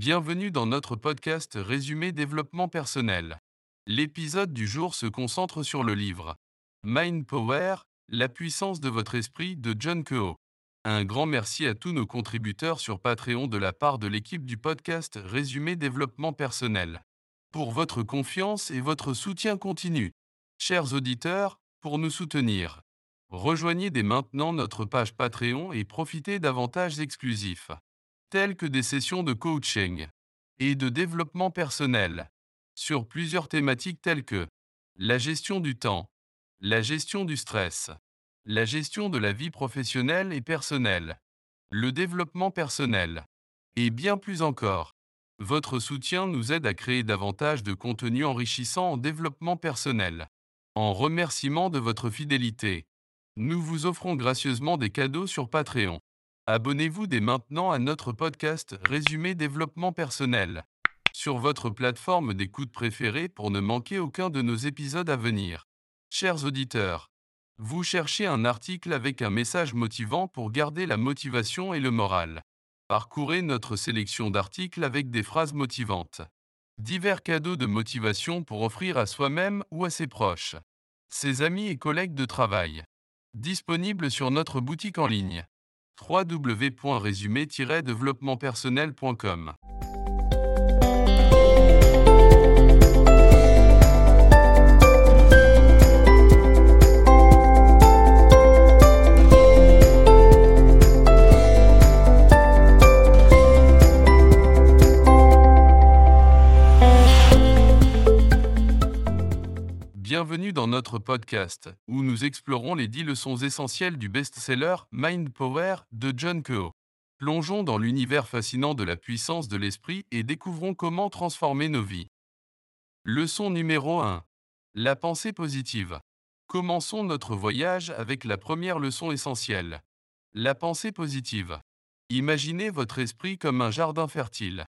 Bienvenue dans notre podcast Résumé développement personnel. L'épisode du jour se concentre sur le livre Mind Power, la puissance de votre esprit de John Kehoe. Un grand merci à tous nos contributeurs sur Patreon de la part de l'équipe du podcast Résumé développement personnel. Pour votre confiance et votre soutien continu. Chers auditeurs, pour nous soutenir, rejoignez dès maintenant notre page Patreon et profitez d'avantages exclusifs, telles que des sessions de coaching et de développement personnel, sur plusieurs thématiques telles que la gestion du temps, la gestion du stress, la gestion de la vie professionnelle et personnelle, le développement personnel, et bien plus encore. Votre soutien nous aide à créer davantage de contenu enrichissant en développement personnel. En remerciement de votre fidélité, nous vous offrons gracieusement des cadeaux sur Patreon. Abonnez-vous dès maintenant à notre podcast Résumé développement personnel sur votre plateforme d'écoute préférée pour ne manquer aucun de nos épisodes à venir. Chers auditeurs, vous cherchez un article avec un message motivant pour garder la motivation et le moral. Parcourez notre sélection d'articles avec des phrases motivantes. Divers cadeaux de motivation pour offrir à soi-même ou à ses proches, ses amis et collègues de travail. Disponible sur notre boutique en ligne www.résumé-développementpersonnel.com. Bienvenue dans notre podcast, où nous explorons les 10 leçons essentielles du best-seller Mind Power de John Kehoe. Plongeons dans l'univers fascinant de la puissance de l'esprit et découvrons comment transformer nos vies. Leçon numéro 1. La pensée positive. Commençons notre voyage avec la première leçon essentielle. La pensée positive. Imaginez votre esprit comme un jardin fertile.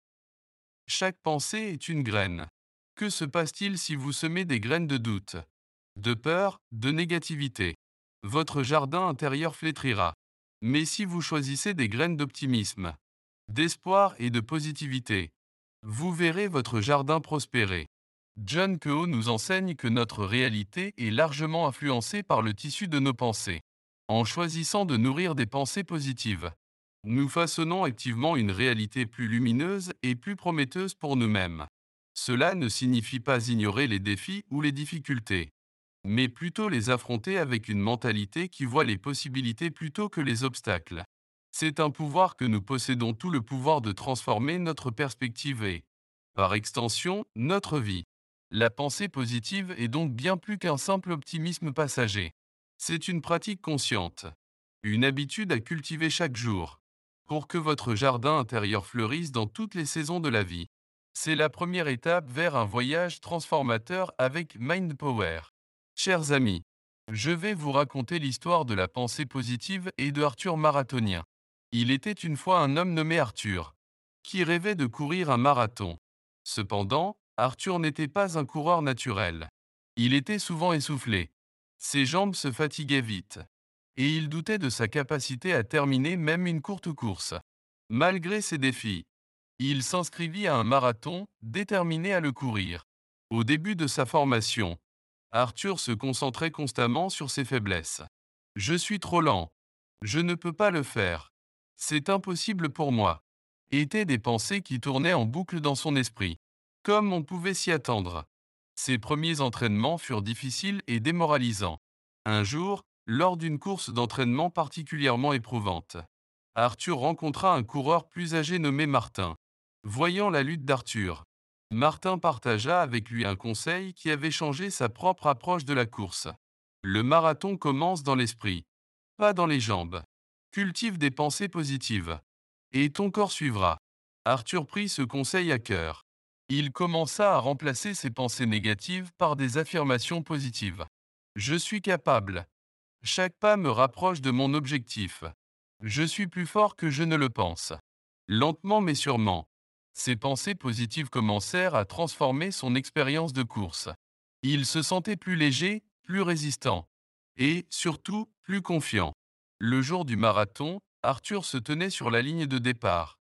Chaque pensée est une graine. Que se passe-t-il si vous semez des graines de doute, de peur, de négativité? Votre jardin intérieur flétrira. Mais si vous choisissez des graines d'optimisme, d'espoir et de positivité, vous verrez votre jardin prospérer. John Kehoe nous enseigne que notre réalité est largement influencée par le tissu de nos pensées. En choisissant de nourrir des pensées positives, nous façonnons activement une réalité plus lumineuse et plus prometteuse pour nous-mêmes. Cela ne signifie pas ignorer les défis ou les difficultés, mais plutôt les affronter avec une mentalité qui voit les possibilités plutôt que les obstacles. C'est un pouvoir que nous possédons, tout le pouvoir de transformer notre perspective et, par extension, notre vie. La pensée positive est donc bien plus qu'un simple optimisme passager. C'est une pratique consciente, une habitude à cultiver chaque jour, pour que votre jardin intérieur fleurisse dans toutes les saisons de la vie. C'est la première étape vers un voyage transformateur avec Mind Power. Chers amis, je vais vous raconter l'histoire de la pensée positive et de Arthur Marathonien. Il était une fois un homme nommé Arthur, qui rêvait de courir un marathon. Cependant, Arthur n'était pas un coureur naturel. Il était souvent essoufflé. Ses jambes se fatiguaient vite. Et il doutait de sa capacité à terminer même une courte course. Malgré ces défis, il s'inscrivit à un marathon, déterminé à le courir. Au début de sa formation, Arthur se concentrait constamment sur ses faiblesses. Je suis trop lent. Je ne peux pas le faire. C'est impossible pour moi. Étaient des pensées qui tournaient en boucle dans son esprit. Comme on pouvait s'y attendre. Ses premiers entraînements furent difficiles et démoralisants. Un jour, lors d'une course d'entraînement particulièrement éprouvante, Arthur rencontra un coureur plus âgé nommé Martin. Voyant la lutte d'Arthur, Martin partagea avec lui un conseil qui avait changé sa propre approche de la course. Le marathon commence dans l'esprit, pas dans les jambes. Cultive des pensées positives, et ton corps suivra. Arthur prit ce conseil à cœur. Il commença à remplacer ses pensées négatives par des affirmations positives. Je suis capable. Chaque pas me rapproche de mon objectif. Je suis plus fort que je ne le pense. Lentement mais sûrement, ces pensées positives commencèrent à transformer son expérience de course. Il se sentait plus léger, plus résistant, et, surtout, plus confiant. Le jour du marathon, Arthur se tenait sur la ligne de départ.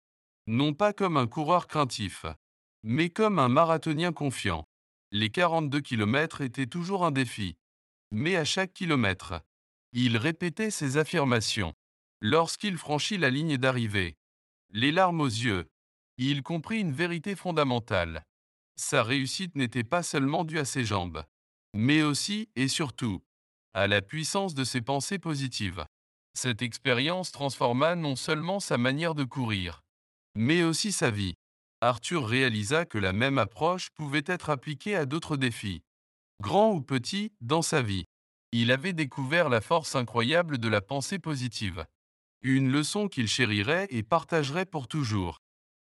Non pas comme un coureur craintif, mais comme un marathonien confiant. Les 42 kilomètres étaient toujours un défi, mais à chaque kilomètre, il répétait ses affirmations. Lorsqu'il franchit la ligne d'arrivée, les larmes aux yeux, il comprit une vérité fondamentale. Sa réussite n'était pas seulement due à ses jambes, mais aussi et surtout à la puissance de ses pensées positives. Cette expérience transforma non seulement sa manière de courir, mais aussi sa vie. Arthur réalisa que la même approche pouvait être appliquée à d'autres défis, grands ou petits, dans sa vie. Il avait découvert la force incroyable de la pensée positive, une leçon qu'il chérirait et partagerait pour toujours.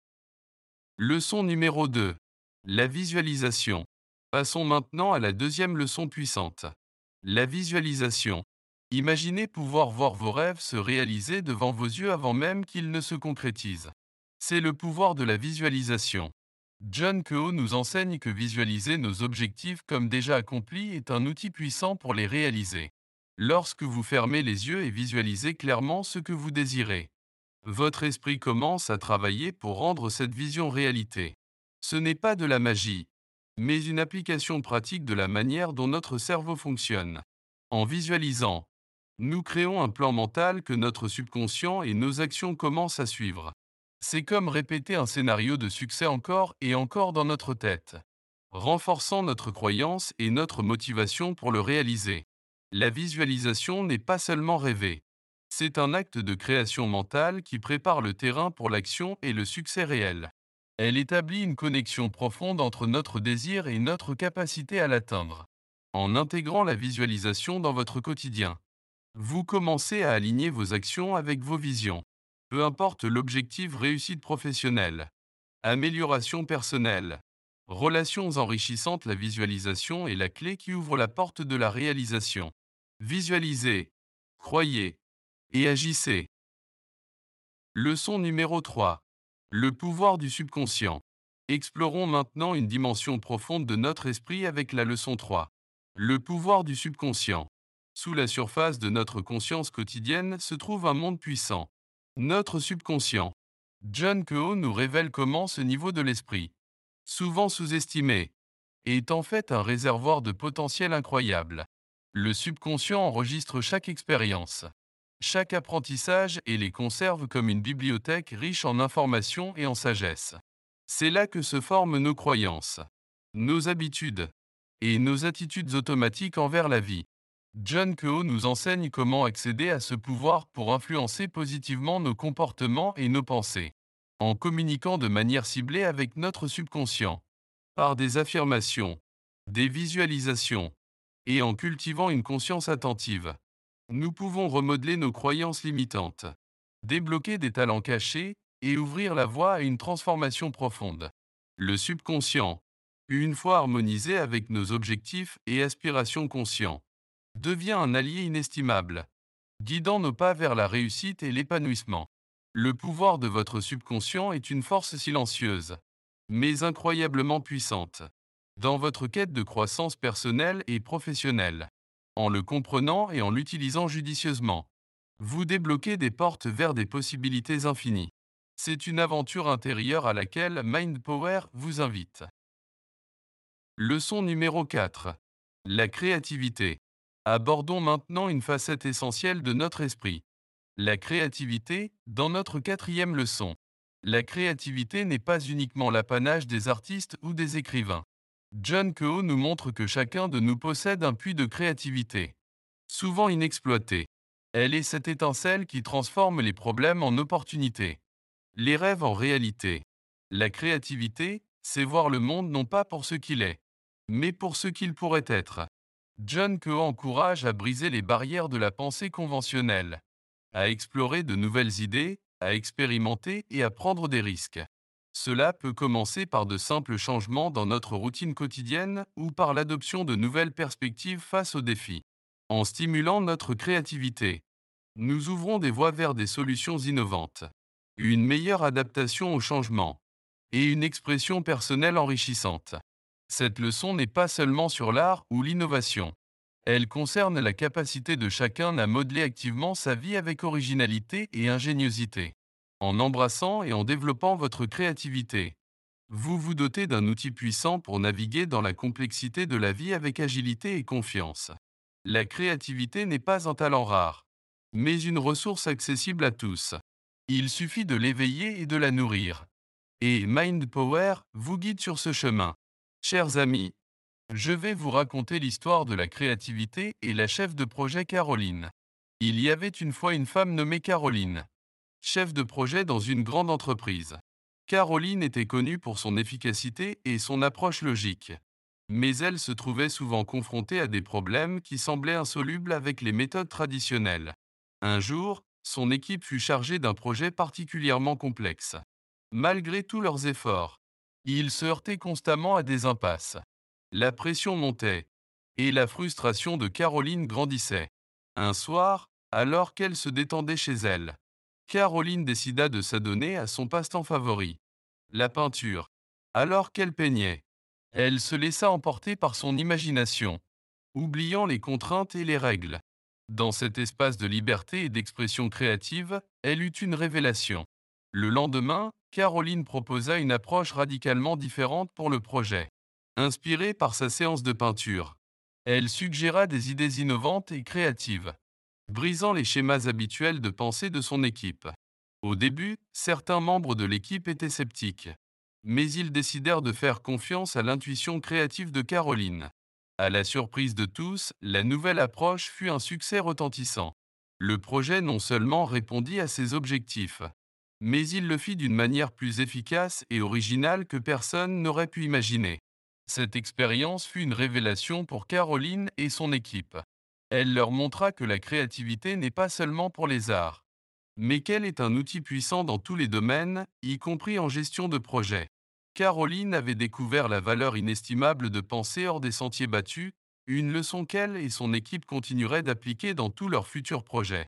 Leçon numéro 2. La visualisation. Passons maintenant à la deuxième leçon puissante. La visualisation. Imaginez pouvoir voir vos rêves se réaliser devant vos yeux avant même qu'ils ne se concrétisent. C'est le pouvoir de la visualisation. John Kehoe nous enseigne que visualiser nos objectifs comme déjà accomplis est un outil puissant pour les réaliser. Lorsque vous fermez les yeux et visualisez clairement ce que vous désirez, votre esprit commence à travailler pour rendre cette vision réalité. Ce n'est pas de la magie, mais une application pratique de la manière dont notre cerveau fonctionne. En visualisant, nous créons un plan mental que notre subconscient et nos actions commencent à suivre. C'est comme répéter un scénario de succès encore et encore dans notre tête, renforçant notre croyance et notre motivation pour le réaliser. La visualisation n'est pas seulement rêver. C'est un acte de création mentale qui prépare le terrain pour l'action et le succès réel. Elle établit une connexion profonde entre notre désir et notre capacité à l'atteindre. En intégrant la visualisation dans votre quotidien, vous commencez à aligner vos actions avec vos visions. Peu importe l'objectif, réussite professionnelle, amélioration personnelle, relations enrichissantes, la visualisation est la clé qui ouvre la porte de la réalisation. Visualisez, croyez et agissez. Leçon numéro 3. Le pouvoir du subconscient. Explorons maintenant une dimension profonde de notre esprit avec la leçon 3. Le pouvoir du subconscient. Sous la surface de notre conscience quotidienne se trouve un monde puissant. Notre subconscient. John Kehoe nous révèle comment ce niveau de l'esprit, souvent sous-estimé, est en fait un réservoir de potentiel incroyable. Le subconscient enregistre chaque expérience, chaque apprentissage et les conserve comme une bibliothèque riche en informations et en sagesse. C'est là que se forment nos croyances, nos habitudes et nos attitudes automatiques envers la vie. John Kehoe nous enseigne comment accéder à ce pouvoir pour influencer positivement nos comportements et nos pensées, en communiquant de manière ciblée avec notre subconscient, par des affirmations, des visualisations, et en cultivant une conscience attentive. Nous pouvons remodeler nos croyances limitantes, débloquer des talents cachés et ouvrir la voie à une transformation profonde. Le subconscient, une fois harmonisé avec nos objectifs et aspirations conscients, devient un allié inestimable, guidant nos pas vers la réussite et l'épanouissement. Le pouvoir de votre subconscient est une force silencieuse, mais incroyablement puissante, dans votre quête de croissance personnelle et professionnelle. En le comprenant et en l'utilisant judicieusement, vous débloquez des portes vers des possibilités infinies. C'est une aventure intérieure à laquelle Mind Power vous invite. Leçon numéro 4. La créativité. Abordons maintenant une facette essentielle de notre esprit. La créativité, dans notre quatrième leçon. La créativité n'est pas uniquement l'apanage des artistes ou des écrivains. John Kehoe nous montre que chacun de nous possède un puits de créativité, souvent inexploité. Elle est cette étincelle qui transforme les problèmes en opportunités, les rêves en réalité. La créativité, c'est voir le monde non pas pour ce qu'il est, mais pour ce qu'il pourrait être. John Kehoe encourage à briser les barrières de la pensée conventionnelle, à explorer de nouvelles idées, à expérimenter et à prendre des risques. Cela peut commencer par de simples changements dans notre routine quotidienne ou par l'adoption de nouvelles perspectives face aux défis. En stimulant notre créativité, nous ouvrons des voies vers des solutions innovantes, une meilleure adaptation au changement et une expression personnelle enrichissante. Cette leçon n'est pas seulement sur l'art ou l'innovation. Elle concerne la capacité de chacun à modeler activement sa vie avec originalité et ingéniosité. en embrassant et en développant votre créativité. Vous vous dotez d'un outil puissant pour naviguer dans la complexité de la vie avec agilité et confiance. La créativité n'est pas un talent rare, mais une ressource accessible à tous. Il suffit de l'éveiller et de la nourrir. Et Mind Power vous guide sur ce chemin. Chers amis, je vais vous raconter l'histoire de la créativité et la chef de projet Caroline. Il y avait une fois une femme nommée Caroline, chef de projet dans une grande entreprise. Caroline était connue pour son efficacité et son approche logique. Mais elle se trouvait souvent confrontée à des problèmes qui semblaient insolubles avec les méthodes traditionnelles. Un jour, son équipe fut chargée d'un projet particulièrement complexe. Malgré tous leurs efforts, ils se heurtaient constamment à des impasses. La pression montait, et la frustration de Caroline grandissait. Un soir, alors qu'elle se détendait chez elle, Caroline décida de s'adonner à son passe-temps favori, la peinture. Alors qu'elle peignait, elle se laissa emporter par son imagination, oubliant les contraintes et les règles. Dans cet espace de liberté et d'expression créative, elle eut une révélation. Le lendemain, Caroline proposa une approche radicalement différente pour le projet. Inspirée par sa séance de peinture, elle suggéra des idées innovantes et créatives, brisant les schémas habituels de pensée de son équipe. Au début, certains membres de l'équipe étaient sceptiques, mais ils décidèrent de faire confiance à l'intuition créative de Caroline. À la surprise de tous, la nouvelle approche fut un succès retentissant. Le projet non seulement répondit à ses objectifs, mais il le fit d'une manière plus efficace et originale que personne n'aurait pu imaginer. Cette expérience fut une révélation pour Caroline et son équipe. Elle leur montra que la créativité n'est pas seulement pour les arts, mais qu'elle est un outil puissant dans tous les domaines, y compris en gestion de projet. Caroline avait découvert la valeur inestimable de penser hors des sentiers battus, une leçon qu'elle et son équipe continueraient d'appliquer dans tous leurs futurs projets.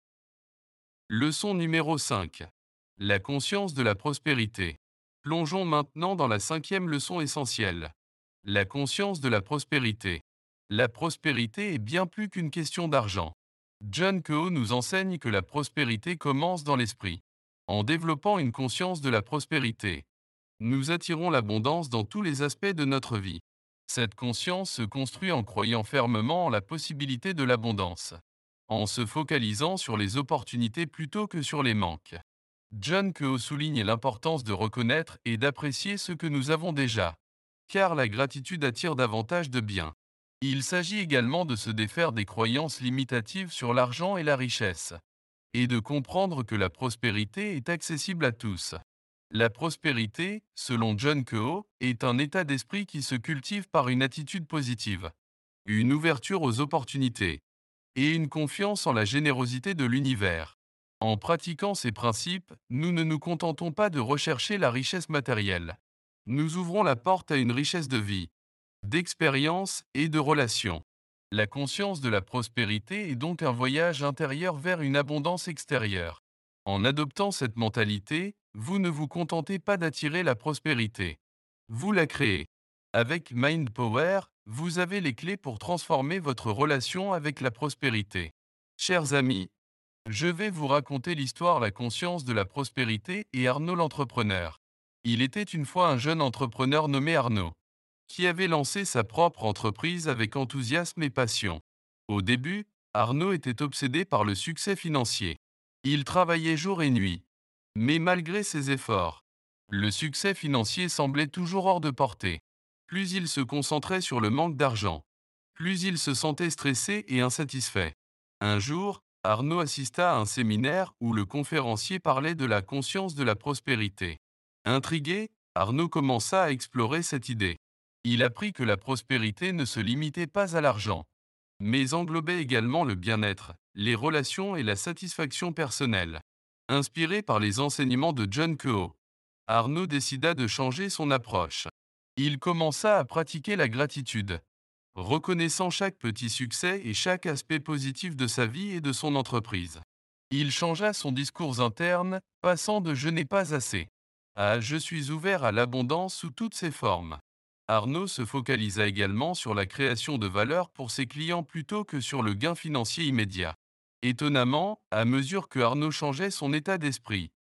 Leçon numéro 5. La conscience de la prospérité. Plongeons maintenant dans la cinquième leçon essentielle. La conscience de la prospérité. La prospérité est bien plus qu'une question d'argent. John Coe nous enseigne que la prospérité commence dans l'esprit. En développant une conscience de la prospérité, nous attirons l'abondance dans tous les aspects de notre vie. Cette conscience se construit en croyant fermement en la possibilité de l'abondance, en se focalisant sur les opportunités plutôt que sur les manques. John Coe souligne l'importance de reconnaître et d'apprécier ce que nous avons déjà, car la gratitude attire davantage de biens. Il s'agit également de se défaire des croyances limitatives sur l'argent et la richesse, et de comprendre que la prospérité est accessible à tous. La prospérité, selon John Coe, est un état d'esprit qui se cultive par une attitude positive, une ouverture aux opportunités, et une confiance en la générosité de l'univers. En pratiquant ces principes, nous ne nous contentons pas de rechercher la richesse matérielle. Nous ouvrons la porte à une richesse de vie, d'expérience et de relations. La conscience de la prospérité est donc un voyage intérieur vers une abondance extérieure. En adoptant cette mentalité, vous ne vous contentez pas d'attirer la prospérité. Vous la créez. Avec Mind Power, vous avez les clés pour transformer votre relation avec la prospérité. Chers amis, je vais vous raconter l'histoire La conscience de la prospérité et Arnaud l'entrepreneur. Il était une fois un jeune entrepreneur nommé Arnaud, qui avait lancé sa propre entreprise avec enthousiasme et passion. Au début, Arnaud était obsédé par le succès financier. Il travaillait jour et nuit. Mais malgré ses efforts, le succès financier semblait toujours hors de portée. Plus il se concentrait sur le manque d'argent, plus il se sentait stressé et insatisfait. Un jour, Arnaud assista à un séminaire où le conférencier parlait de la conscience de la prospérité. Intrigué, Arnaud commença à explorer cette idée. Il apprit que la prospérité ne se limitait pas à l'argent, mais englobait également le bien-être, les relations et la satisfaction personnelle. Inspiré par les enseignements de John Coe, Arnaud décida de changer son approche. Il commença à pratiquer la gratitude, reconnaissant chaque petit succès et chaque aspect positif de sa vie et de son entreprise. Il changea son discours interne, passant de «je n'ai pas assez» à «je suis ouvert à l'abondance sous toutes ses formes». Arnaud se focalisa également sur la création de valeur pour ses clients plutôt que sur le gain financier immédiat. Étonnamment, à mesure que Arnaud changeait son état d'esprit,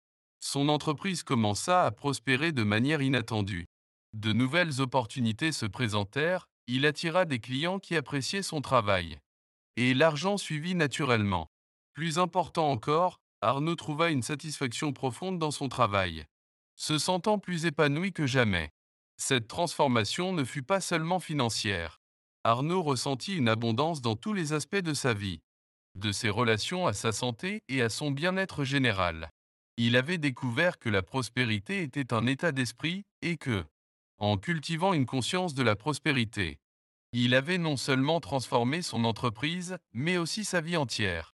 Son entreprise commença à prospérer de manière inattendue. De nouvelles opportunités se présentèrent, il attira des clients qui appréciaient son travail. Et l'argent suivit naturellement. Plus important encore, Arnaud trouva une satisfaction profonde dans son travail, se sentant plus épanoui que jamais. Cette transformation ne fut pas seulement financière. Arnaud ressentit une abondance dans tous les aspects de sa vie, de ses relations à sa santé et à son bien-être général. Il avait découvert que la prospérité était un état d'esprit et que, en cultivant une conscience de la prospérité, il avait non seulement transformé son entreprise, mais aussi sa vie entière.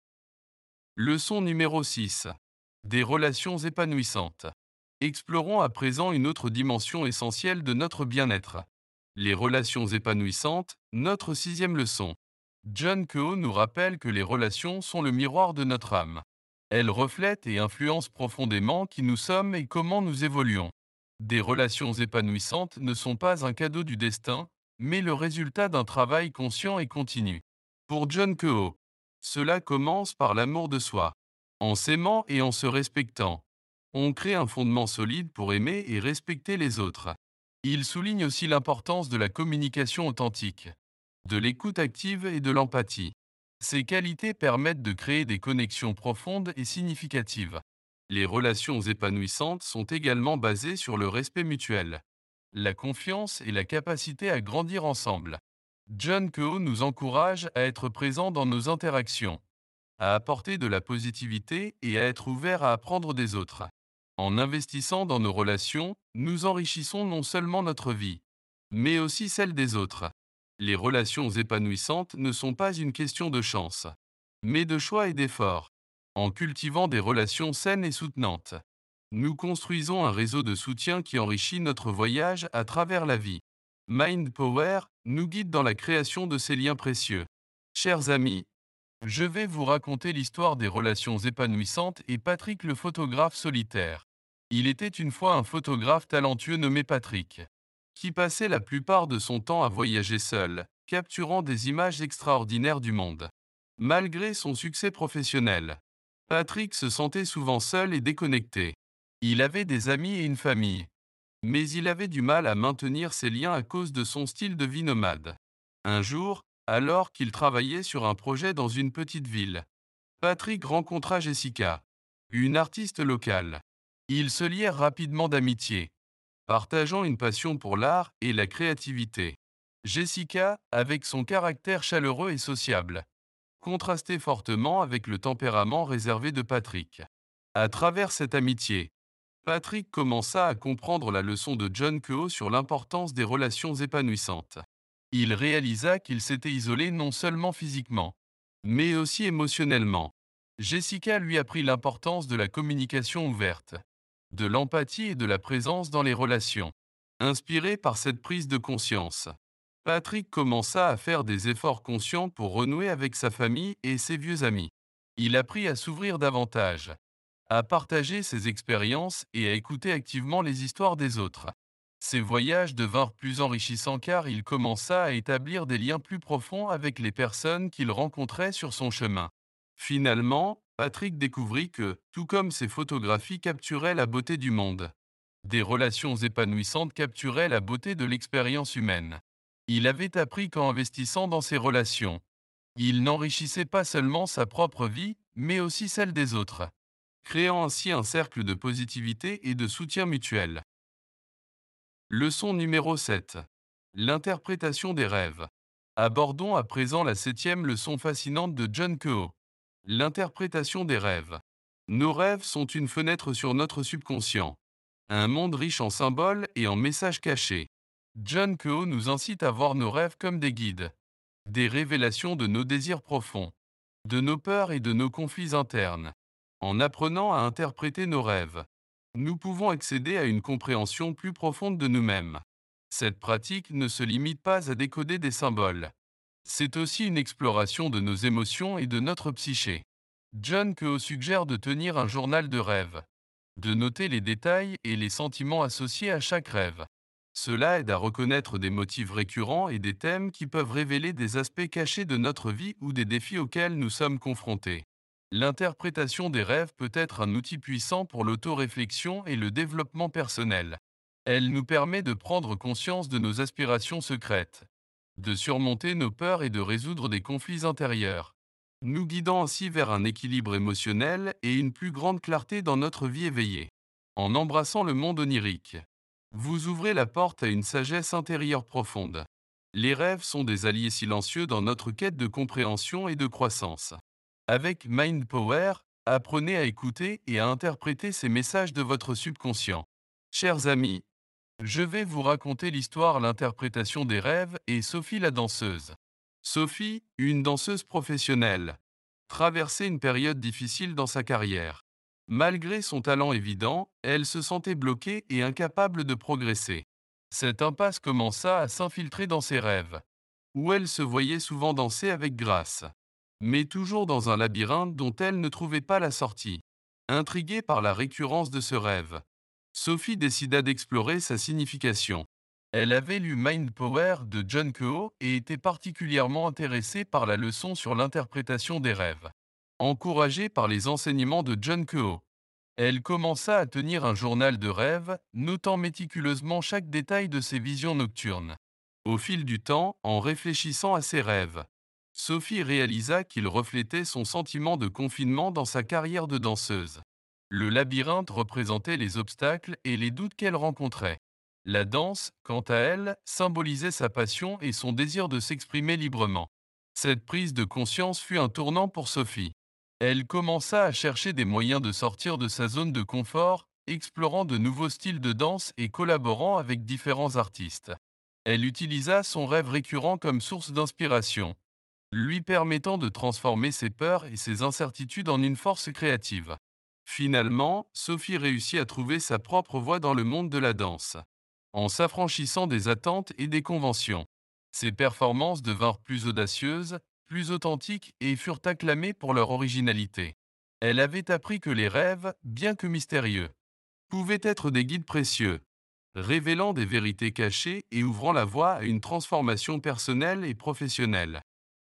Leçon numéro 6. Des relations épanouissantes. Explorons à présent une autre dimension essentielle de notre bien-être. Les relations épanouissantes, notre sixième leçon. John Kehoe nous rappelle que les relations sont le miroir de notre âme. Elles reflètent et influencent profondément qui nous sommes et comment nous évoluons. Des relations épanouissantes ne sont pas un cadeau du destin, mais le résultat d'un travail conscient et continu. Pour John Kehoe, cela commence par l'amour de soi. En s'aimant et en se respectant, on crée un fondement solide pour aimer et respecter les autres. Il souligne aussi l'importance de la communication authentique, de l'écoute active et de l'empathie. Ces qualités permettent de créer des connexions profondes et significatives. Les relations épanouissantes sont également basées sur le respect mutuel, la confiance et la capacité à grandir ensemble. John Kehoe nous encourage à être présents dans nos interactions, à apporter de la positivité et à être ouverts à apprendre des autres. En investissant dans nos relations, nous enrichissons non seulement notre vie, mais aussi celle des autres. Les relations épanouissantes ne sont pas une question de chance, mais de choix et d'effort. En cultivant des relations saines et soutenantes, nous construisons un réseau de soutien qui enrichit notre voyage à travers la vie. Mind Power nous guide dans la création de ces liens précieux. Chers amis, je vais vous raconter l'histoire des relations épanouissantes et Patrick le photographe solitaire. Il était une fois un photographe talentueux nommé Patrick, qui passait la plupart de son temps à voyager seul, capturant des images extraordinaires du monde. Malgré son succès professionnel, Patrick se sentait souvent seul et déconnecté. Il avait des amis et une famille, mais il avait du mal à maintenir ses liens à cause de son style de vie nomade. Un jour, alors qu'il travaillait sur un projet dans une petite ville, Patrick rencontra Jessica, une artiste locale. Ils se lièrent rapidement d'amitié, partageant une passion pour l'art et la créativité. Jessica, avec son caractère chaleureux et sociable, contrastait fortement avec le tempérament réservé de Patrick. À travers cette amitié, Patrick commença à comprendre la leçon de John Kehoe sur l'importance des relations épanouissantes. Il réalisa qu'il s'était isolé non seulement physiquement, mais aussi émotionnellement. Jessica lui apprit l'importance de la communication ouverte, de l'empathie et de la présence dans les relations. Inspiré par cette prise de conscience, Patrick commença à faire des efforts conscients pour renouer avec sa famille et ses vieux amis. Il apprit à s'ouvrir davantage, à partager ses expériences et à écouter activement les histoires des autres. Ses voyages devinrent plus enrichissants car il commença à établir des liens plus profonds avec les personnes qu'il rencontrait sur son chemin. Finalement, Patrick découvrit que, tout comme ses photographies capturaient la beauté du monde, des relations épanouissantes capturaient la beauté de l'expérience humaine. Il avait appris qu'en investissant dans ces relations, il n'enrichissait pas seulement sa propre vie, mais aussi celle des autres, créant ainsi un cercle de positivité et de soutien mutuel. Leçon numéro 7. L'interprétation des rêves. Abordons à présent la septième leçon fascinante de John Kehoe. L'interprétation des rêves. Nos rêves sont une fenêtre sur notre subconscient, un monde riche en symboles et en messages cachés. John Kehoe nous incite à voir nos rêves comme des guides, des révélations de nos désirs profonds, de nos peurs et de nos conflits internes. En apprenant à interpréter nos rêves, nous pouvons accéder à une compréhension plus profonde de nous-mêmes. Cette pratique ne se limite pas à décoder des symboles. C'est aussi une exploration de nos émotions et de notre psyché. John Kehoe suggère de tenir un journal de rêves, de noter les détails et les sentiments associés à chaque rêve. Cela aide à reconnaître des motifs récurrents et des thèmes qui peuvent révéler des aspects cachés de notre vie ou des défis auxquels nous sommes confrontés. L'interprétation des rêves peut être un outil puissant pour l'autoréflexion et le développement personnel. Elle nous permet de prendre conscience de nos aspirations secrètes, de surmonter nos peurs et de résoudre des conflits intérieurs, nous guidant ainsi vers un équilibre émotionnel et une plus grande clarté dans notre vie éveillée. En embrassant le monde onirique, vous ouvrez la porte à une sagesse intérieure profonde. Les rêves sont des alliés silencieux dans notre quête de compréhension et de croissance. Avec Mind Power, apprenez à écouter et à interpréter ces messages de votre subconscient. Chers amis, je vais vous raconter l'histoire L'interprétation des rêves et Sophie la danseuse. Sophie, une danseuse professionnelle, traversait une période difficile dans sa carrière. Malgré son talent évident, elle se sentait bloquée et incapable de progresser. Cette impasse commença à s'infiltrer dans ses rêves, où elle se voyait souvent danser avec grâce, mais toujours dans un labyrinthe dont elle ne trouvait pas la sortie. Intriguée par la récurrence de ce rêve, Sophie décida d'explorer sa signification. Elle avait lu Mind Power de John Kehoe et était particulièrement intéressée par la leçon sur l'interprétation des rêves. Encouragée par les enseignements de John Kehoe, elle commença à tenir un journal de rêves, notant méticuleusement chaque détail de ses visions nocturnes. Au fil du temps, en réfléchissant à ses rêves, Sophie réalisa qu'ils reflétaient son sentiment de confinement dans sa carrière de danseuse. Le labyrinthe représentait les obstacles et les doutes qu'elle rencontrait. La danse, quant à elle, symbolisait sa passion et son désir de s'exprimer librement. Cette prise de conscience fut un tournant pour Sophie. Elle commença à chercher des moyens de sortir de sa zone de confort, explorant de nouveaux styles de danse et collaborant avec différents artistes. Elle utilisa son rêve récurrent comme source d'inspiration, lui permettant de transformer ses peurs et ses incertitudes en une force créative. Finalement, Sophie réussit à trouver sa propre voie dans le monde de la danse, en s'affranchissant des attentes et des conventions. Ses performances devinrent plus audacieuses, plus authentiques et furent acclamées pour leur originalité. Elle avait appris que les rêves, bien que mystérieux, pouvaient être des guides précieux, révélant des vérités cachées et ouvrant la voie à une transformation personnelle et professionnelle.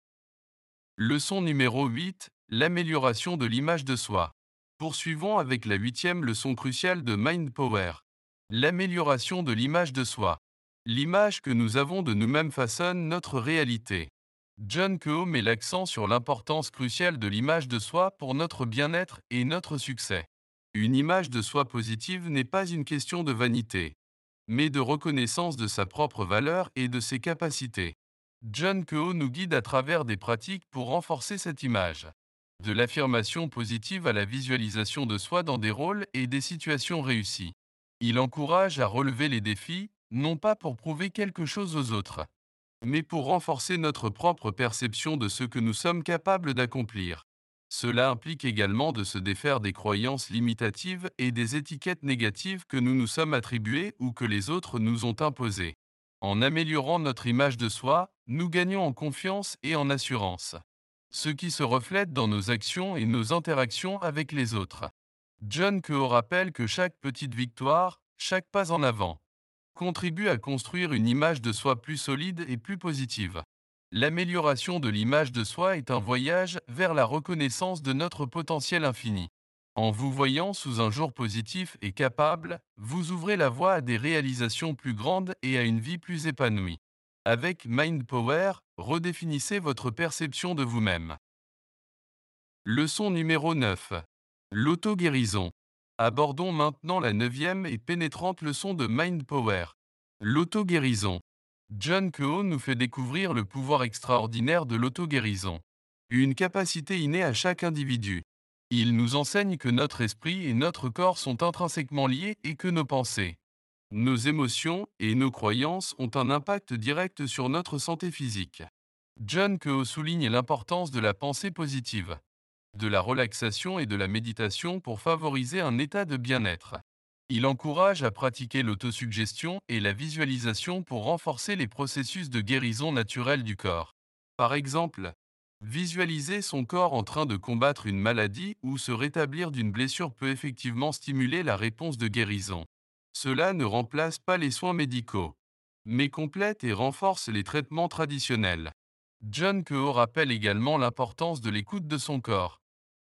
Leçon numéro 8, l'amélioration de l'image de soi. Poursuivons avec la huitième leçon cruciale de Mind Power. L'amélioration de l'image de soi. L'image que nous avons de nous-mêmes façonne notre réalité. John Kehoe met l'accent sur l'importance cruciale de l'image de soi pour notre bien-être et notre succès. Une image de soi positive n'est pas une question de vanité, mais de reconnaissance de sa propre valeur et de ses capacités. John Kehoe nous guide à travers des pratiques pour renforcer cette image. De l'affirmation positive à la visualisation de soi dans des rôles et des situations réussies. Il encourage à relever les défis, non pas pour prouver quelque chose aux autres, mais pour renforcer notre propre perception de ce que nous sommes capables d'accomplir. Cela implique également de se défaire des croyances limitatives et des étiquettes négatives que nous nous sommes attribuées ou que les autres nous ont imposées. En améliorant notre image de soi, nous gagnons en confiance et en assurance, ce qui se reflète dans nos actions et nos interactions avec les autres. John Kehoe rappelle que chaque petite victoire, chaque pas en avant, contribue à construire une image de soi plus solide et plus positive. L'amélioration de l'image de soi est un voyage vers la reconnaissance de notre potentiel infini. En vous voyant sous un jour positif et capable, vous ouvrez la voie à des réalisations plus grandes et à une vie plus épanouie. Avec Mind Power, redéfinissez votre perception de vous-même. Leçon numéro 9. L'auto-guérison. Abordons maintenant la neuvième et pénétrante leçon de Mind Power. L'auto-guérison. John Kehoe nous fait découvrir le pouvoir extraordinaire de l'auto-guérison, une capacité innée à chaque individu. Il nous enseigne que notre esprit et notre corps sont intrinsèquement liés et que nos pensées, nos émotions et nos croyances ont un impact direct sur notre santé physique. John Kehoe souligne l'importance de la pensée positive, de la relaxation et de la méditation pour favoriser un état de bien-être. Il encourage à pratiquer l'autosuggestion et la visualisation pour renforcer les processus de guérison naturelle du corps. Par exemple, visualiser son corps en train de combattre une maladie ou se rétablir d'une blessure peut effectivement stimuler la réponse de guérison. Cela ne remplace pas les soins médicaux, mais complète et renforce les traitements traditionnels. John Kehoe rappelle également l'importance de l'écoute de son corps.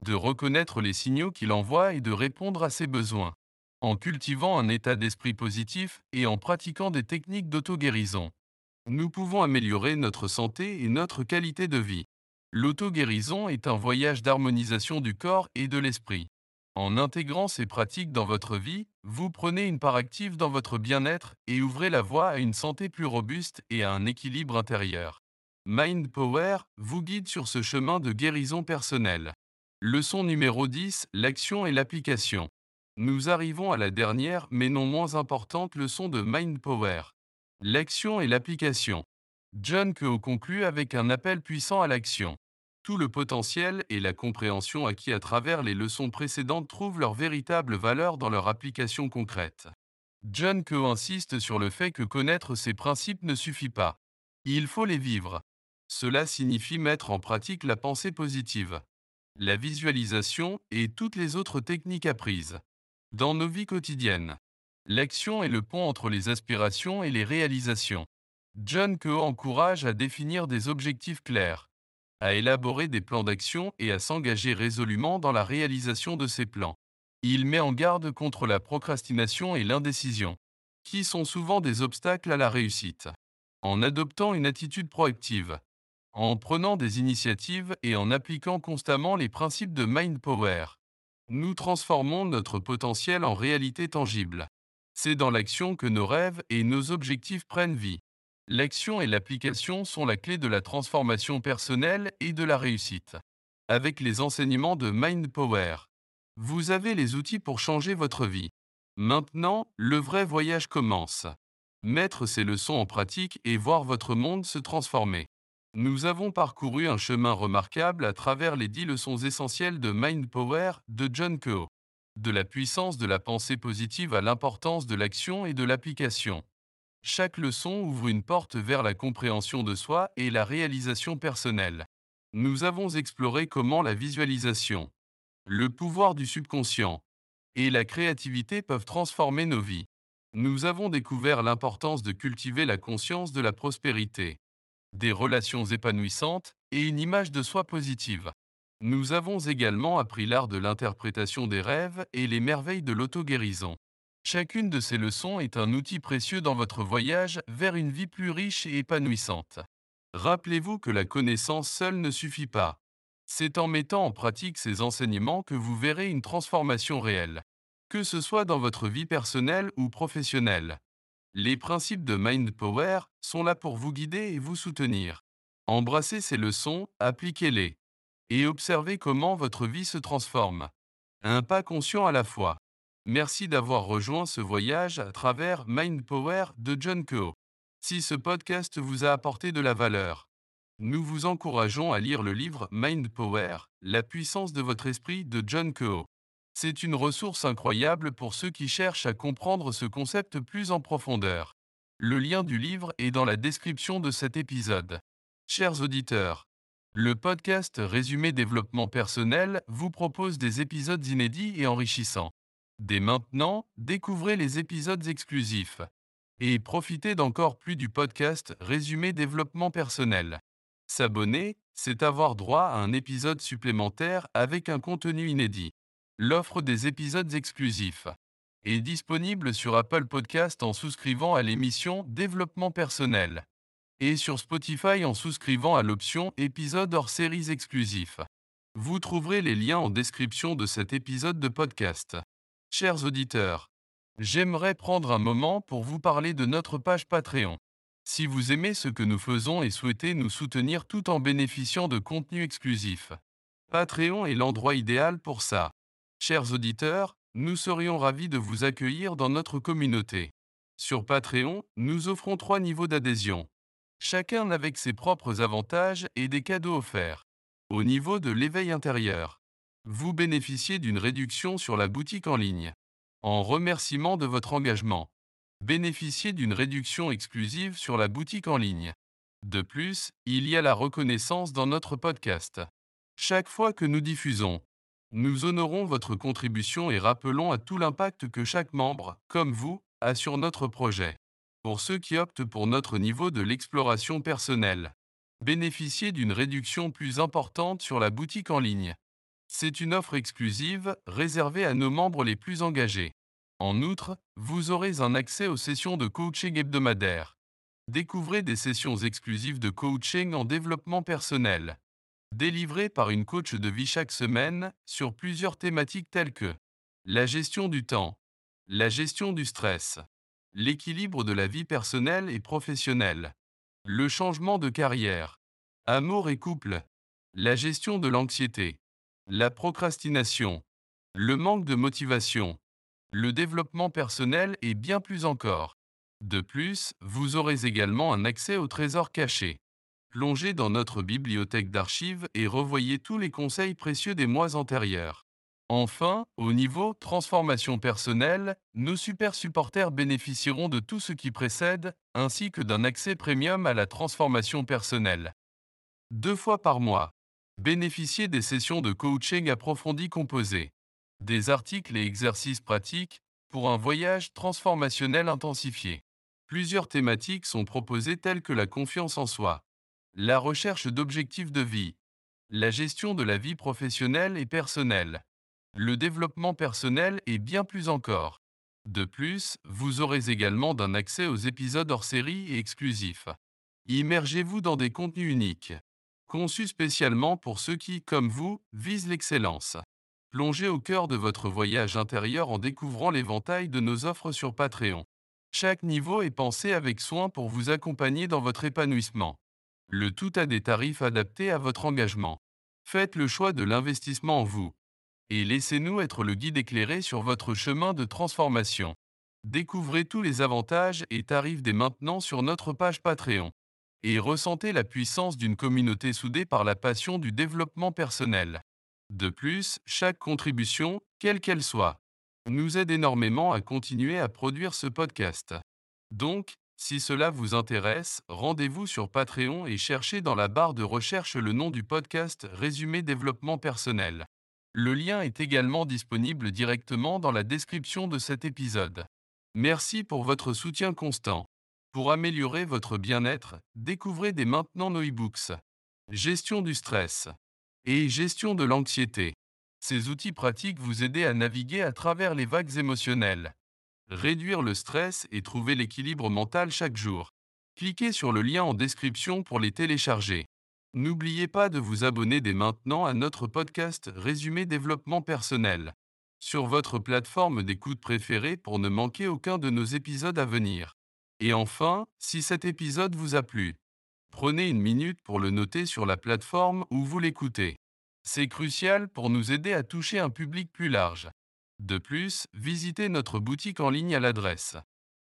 de reconnaître les signaux qu'il envoie et de répondre à ses besoins. En cultivant un état d'esprit positif et en pratiquant des techniques d'auto-guérison, nous pouvons améliorer notre santé et notre qualité de vie. L'auto-guérison est un voyage d'harmonisation du corps et de l'esprit. En intégrant ces pratiques dans votre vie, vous prenez une part active dans votre bien-être et ouvrez la voie à une santé plus robuste et à un équilibre intérieur. Mind Power vous guide sur ce chemin de guérison personnelle. Leçon numéro 10, l'action et l'application. Nous arrivons à la dernière mais non moins importante leçon de Mind Power. L'action et l'application. John Keogh conclut avec un appel puissant à l'action. Tout le potentiel et la compréhension acquis à travers les leçons précédentes trouvent leur véritable valeur dans leur application concrète. John Keogh insiste sur le fait que connaître ces principes ne suffit pas. Il faut les vivre. Cela signifie mettre en pratique la pensée positive, la visualisation et toutes les autres techniques apprises. Dans nos vies quotidiennes, l'action est le pont entre les aspirations et les réalisations. John Keogh encourage à définir des objectifs clairs, à élaborer des plans d'action et à s'engager résolument dans la réalisation de ces plans. Il met en garde contre la procrastination et l'indécision, qui sont souvent des obstacles à la réussite. En adoptant une attitude proactive, en prenant des initiatives et en appliquant constamment les principes de Mind Power, nous transformons notre potentiel en réalité tangible. C'est dans l'action que nos rêves et nos objectifs prennent vie. L'action et l'application sont la clé de la transformation personnelle et de la réussite. Avec les enseignements de Mind Power, vous avez les outils pour changer votre vie. Maintenant, le vrai voyage commence. Mettre ces leçons en pratique et voir votre monde se transformer. Nous avons parcouru un chemin remarquable à travers les 10 leçons essentielles de Mind Power de John Keogh. De la puissance de la pensée positive à l'importance de l'action et de l'application. Chaque leçon ouvre une porte vers la compréhension de soi et la réalisation personnelle. Nous avons exploré comment la visualisation, le pouvoir du subconscient et la créativité peuvent transformer nos vies. Nous avons découvert l'importance de cultiver la conscience de la prospérité, des relations épanouissantes et une image de soi positive. Nous avons également appris l'art de l'interprétation des rêves et les merveilles de l'auto-guérison. Chacune de ces leçons est un outil précieux dans votre voyage vers une vie plus riche et épanouissante. Rappelez-vous que la connaissance seule ne suffit pas. C'est en mettant en pratique ces enseignements que vous verrez une transformation réelle, que ce soit dans votre vie personnelle ou professionnelle. Les principes de Mind Power sont là pour vous guider et vous soutenir. Embrassez ces leçons, appliquez-les, et observez comment votre vie se transforme. Un pas conscient à la fois. Merci d'avoir rejoint ce voyage à travers Mind Power de John Keogh. Si ce podcast vous a apporté de la valeur, nous vous encourageons à lire le livre Mind Power, la puissance de votre esprit de John Keogh. C'est une ressource incroyable pour ceux qui cherchent à comprendre ce concept plus en profondeur. Le lien du livre est dans la description de cet épisode. Chers auditeurs, le podcast Résumé Développement Personnel vous propose des épisodes inédits et enrichissants. Dès maintenant, découvrez les épisodes exclusifs et profitez d'encore plus du podcast Résumé Développement Personnel. S'abonner, c'est avoir droit à un épisode supplémentaire avec un contenu inédit. L'offre des épisodes exclusifs est disponible sur Apple Podcast en souscrivant à l'émission Développement personnel et sur Spotify en souscrivant à l'option Épisodes hors séries exclusifs. Vous trouverez les liens en description de cet épisode de podcast. Chers auditeurs, j'aimerais prendre un moment pour vous parler de notre page Patreon. Si vous aimez ce que nous faisons et souhaitez nous soutenir tout en bénéficiant de contenus exclusifs, Patreon est l'endroit idéal pour ça. Chers auditeurs, nous serions ravis de vous accueillir dans notre communauté. Sur Patreon, nous offrons 3 niveaux d'adhésion, chacun avec ses propres avantages et des cadeaux offerts. Au niveau de l'éveil intérieur, vous bénéficiez d'une réduction sur la boutique en ligne. En remerciement de votre engagement, bénéficiez d'une réduction exclusive sur la boutique en ligne. De plus, il y a la reconnaissance dans notre podcast. Chaque fois que nous diffusons, nous honorons votre contribution et rappelons à tout l'impact que chaque membre, comme vous, a sur notre projet. Pour ceux qui optent pour notre niveau de l'exploration personnelle, bénéficiez d'une réduction plus importante sur la boutique en ligne. C'est une offre exclusive réservée à nos membres les plus engagés. En outre, vous aurez un accès aux sessions de coaching hebdomadaires. Découvrez des sessions exclusives de coaching en développement personnel, délivrées par une coach de vie chaque semaine sur plusieurs thématiques telles que la gestion du temps, la gestion du stress, l'équilibre de la vie personnelle et professionnelle, le changement de carrière, amour et couple, la gestion de l'anxiété, la procrastination, le manque de motivation, le développement personnel et bien plus encore. De plus, vous aurez également un accès au trésor caché. Plongez dans notre bibliothèque d'archives et revoyez tous les conseils précieux des mois antérieurs. Enfin, au niveau transformation personnelle, nos super supporters bénéficieront de tout ce qui précède, ainsi que d'un accès premium à la transformation personnelle. 2 fois par mois. Bénéficiez des sessions de coaching approfondi composées. Des articles et exercices pratiques pour un voyage transformationnel intensifié. Plusieurs thématiques sont proposées telles que la confiance en soi, la recherche d'objectifs de vie, la gestion de la vie professionnelle et personnelle, le développement personnel et bien plus encore. De plus, vous aurez également d'un accès aux épisodes hors série et exclusifs. Immergez-vous dans des contenus uniques, conçus spécialement pour ceux qui, comme vous, visent l'excellence. Plongez au cœur de votre voyage intérieur en découvrant l'éventail de nos offres sur Patreon. Chaque niveau est pensé avec soin pour vous accompagner dans votre épanouissement. Le tout à des tarifs adaptés à votre engagement. Faites le choix de l'investissement en vous. Et laissez-nous être le guide éclairé sur votre chemin de transformation. Découvrez tous les avantages et tarifs dès maintenant sur notre page Patreon. Et ressentez la puissance d'une communauté soudée par la passion du développement personnel. De plus, chaque contribution, quelle qu'elle soit, nous aide énormément à continuer à produire ce podcast. Donc, si cela vous intéresse, rendez-vous sur Patreon et cherchez dans la barre de recherche le nom du podcast Résumé développement personnel. Le lien est également disponible directement dans la description de cet épisode. Merci pour votre soutien constant. Pour améliorer votre bien-être, découvrez dès maintenant nos e-books. Gestion du stress et gestion de l'anxiété. Ces outils pratiques vous aider à naviguer à travers les vagues émotionnelles, réduire le stress et trouver l'équilibre mental chaque jour. Cliquez sur le lien en description pour les télécharger. N'oubliez pas de vous abonner dès maintenant à notre podcast Résumé développement personnel sur votre plateforme d'écoute préférée pour ne manquer aucun de nos épisodes à venir. Et enfin, si cet épisode vous a plu, prenez une minute pour le noter sur la plateforme où vous l'écoutez. C'est crucial pour nous aider à toucher un public plus large. De plus, visitez notre boutique en ligne à l'adresse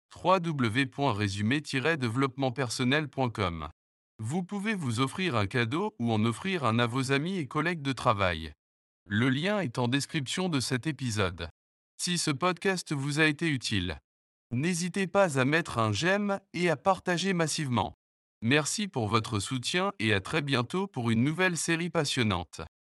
www.résumé-développementpersonnel.com. Vous pouvez vous offrir un cadeau ou en offrir un à vos amis et collègues de travail. Le lien est en description de cet épisode. Si ce podcast vous a été utile, n'hésitez pas à mettre un j'aime et à partager massivement. Merci pour votre soutien et à très bientôt pour une nouvelle série passionnante.